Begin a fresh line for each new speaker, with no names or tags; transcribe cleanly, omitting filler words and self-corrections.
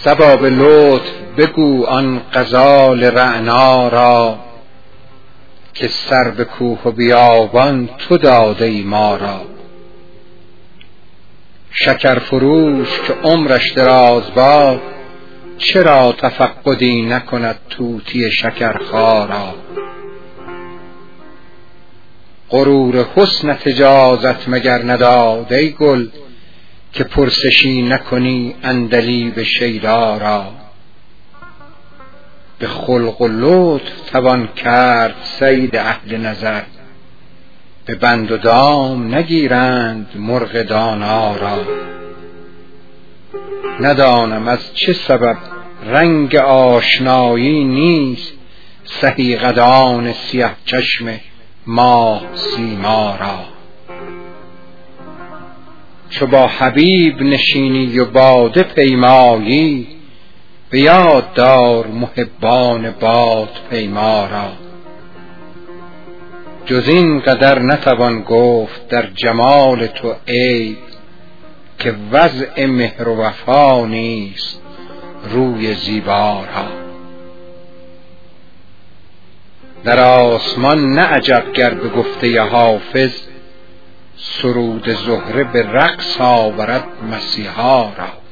صبا به لطف بگو آن غزال رعنا را، که سر به کوه و بیابان تو داده ای ما را. شکر فروش که عمرش دراز باد، چرا تفقدی نکند طوطی شکرخارا. غرور حسنت اجازت مگر نداد ای گل، که پرسشی نکنی عندلیب شیدا را. به خلق و لطف توان کرد صید اهل نظر، به بند و دام نگیرند مرغ دانا را. ندانم از چه سبب رنگ آشنایی نیست، سهی قدان سیه چشم ماه سیما را. چو با حبیب نشینی و باده پیمایی، به یاد دار محبان باد پیما را. جز این قدر نتوان گفت در جمال تو عیب، که وضع مهر و وفا نیست روی زیبا را. در آسمان نه عجب گر به گفته حافظ، سرود زهره به رقص آورد مسیحا را.